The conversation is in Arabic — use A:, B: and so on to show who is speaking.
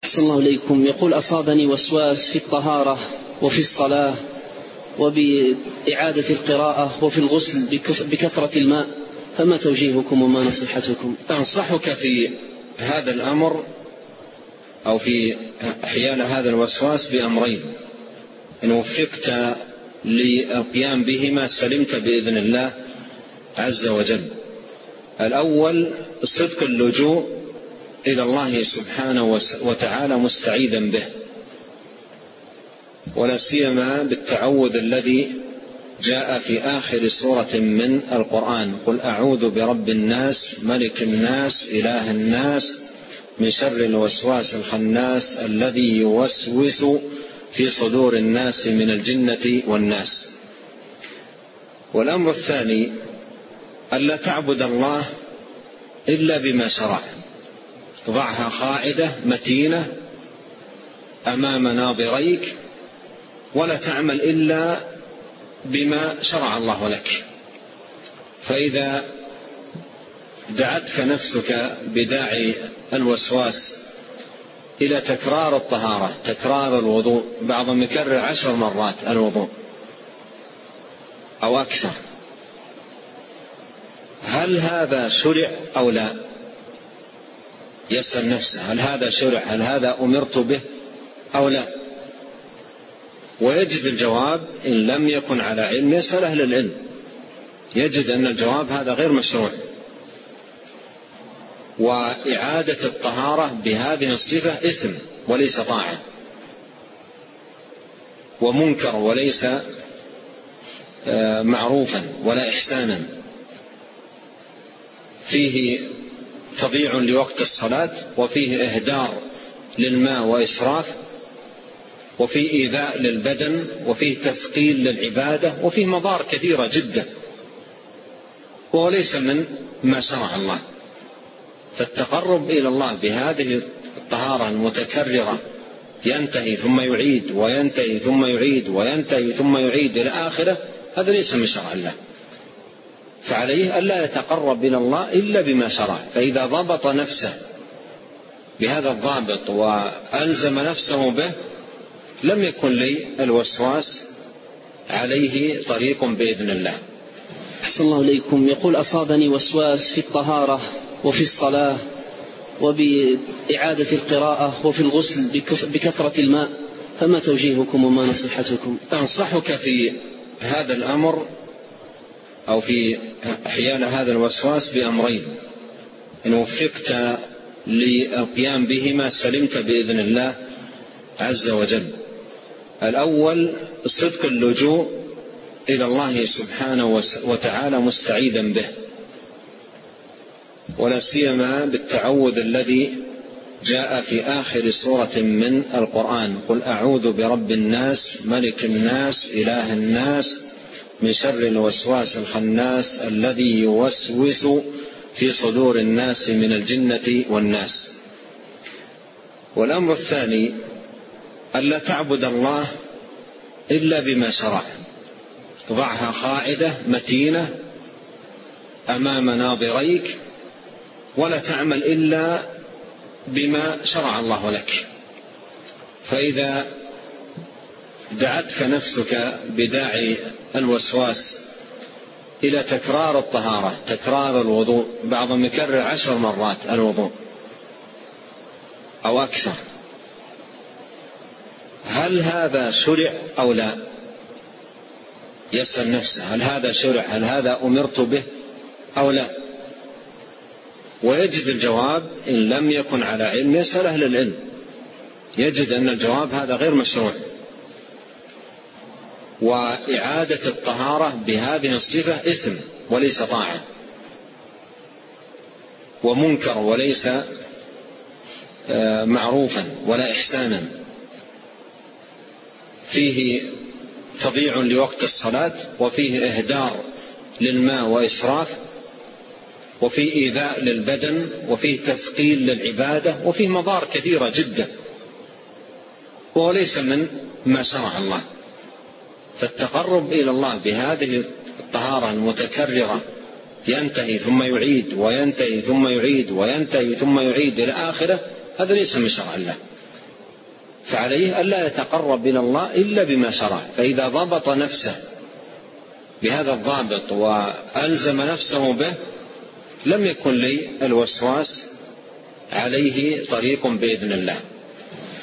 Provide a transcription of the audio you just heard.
A: أحسن الله إليكم. يقول: أصابني وسواس في الطهارة وفي الصلاة وبإعادة القراءة وفي الغسل بكثرة الماء، فما توجيهكم وما نصيحتكم؟
B: أنصحك في هذا الأمر أو في حيال هذا الوسواس بأمرين: إن وفقت للقيام بهما سلمت بإذن الله عز وجل. الأول صدق اللجوء إلى الله سبحانه وتعالى مستعيذا به، ولا سيما بالتعوذ الذي جاء في آخر سورة من القرآن: قل أعوذ برب الناس ملك الناس إله الناس من شر الوسواس الخناس الذي يوسوس في صدور الناس من الجنة والناس. والأمر الثاني: ألا تعبد الله إلا بما شرع. ضعها قاعدة متينة أمام ناظريك، ولا تعمل إلا بما شرع الله لك. فإذا دعتك نفسك بداعي الوسواس إلى تكرار الطهارة، تكرار الوضوء، بعضهم يكرر 10 مرات الوضوء أو أكثر، هل هذا شرع أو لا؟ يسأل نفسه: هل هذا شرع؟ هل هذا أمرت به أو لا؟ ويجد الجواب، إن لم يكن على علم يسأل أهل العلم، يجد أن الجواب هذا غير مشروع. وإعادة الطهارة بهذه الصفة إثم وليس طاعة، ومنكر وليس معروفا ولا إحسانا، فيه تضييع لوقت الصلاة، وفيه إهدار للماء وإسراف، وفيه إيذاء للبدن، وفيه تثقيل للعبادة، وفيه مضار كثيرة جدا، وهو ليس من ما شرع الله. فالتقرب إلى الله بهذه الطهارة المتكررة، ينتهي ثم يعيد وينتهي ثم يعيد وينتهي ثم يعيد إلى آخره، هذا ليس من شرع الله. فعليه ألا يتقرب إلى الله إلا بما شرع. فإذا ضبط نفسه بهذا الضابط وألزم نفسه به، لم يكن لي الوسواس عليه طريق بإذن الله.
A: أحسن الله إليكم. يقول: أصابني وسواس في الطهارة وفي الصلاة وبإعادة القراءة وفي الغسل بكثرة الماء، فما توجيهكم وما نصيحتكم؟
B: أنصحك في هذا الأمر أو في حيال هذا الوسواس بأمرين: إن وفقت للقيام بهما سلمت بإذن الله عز وجل. الأول صدق اللجوء إلى الله سبحانه وتعالى مستعيذا به، ولا سيما بالتعوذ الذي جاء في آخر سورة من القرآن: قل أعوذ برب الناس ملك الناس إله الناس من شر الوسواس الخناس الذي يوسوس في صدور الناس من الجنة والناس. والأمر الثاني: ألا تعبد الله إلا بما شرع. ضعها قاعدة متينة أمام ناظريك، ولا تعمل إلا بما شرع الله لك. فإذا دعتك نفسك بداعي الوسواس إلى تكرار الطهارة، تكرار الوضوء، بعضهم يكرر 10 مرات الوضوء أو أكثر، هل هذا شرع أو لا؟ يسأل نفسه: هل هذا شرع؟ هل هذا أمرت به أو لا؟ ويجد الجواب، إن لم يكن على علم يسأل أهل العلم، يجد أن الجواب هذا غير مشروع. وإعادة الطهارة بهذه الصفة إثم وليس طاعة، ومنكر وليس معروفا ولا إحسانا، فيه تضييع لوقت الصلاة، وفيه إهدار للماء وإسراف، وفيه إيذاء للبدن، وفيه تثقيل للعبادة، وفيه مضار كثيرة جدا، وهو ليس من ما شرع الله. فالتقرب إلى الله بهذه الطهارة المتكررة، ينتهي ثم يعيد وينتهي ثم يعيد وينتهي ثم يعيد إلى آخره، هذا ليس من شرع الله. فعليه ألا يتقرب إلى الله إلا بما شرع. فإذا ضبط نفسه بهذا الضابط وألزم نفسه به لم يكن لي الوسواس عليه طريق بإذن الله.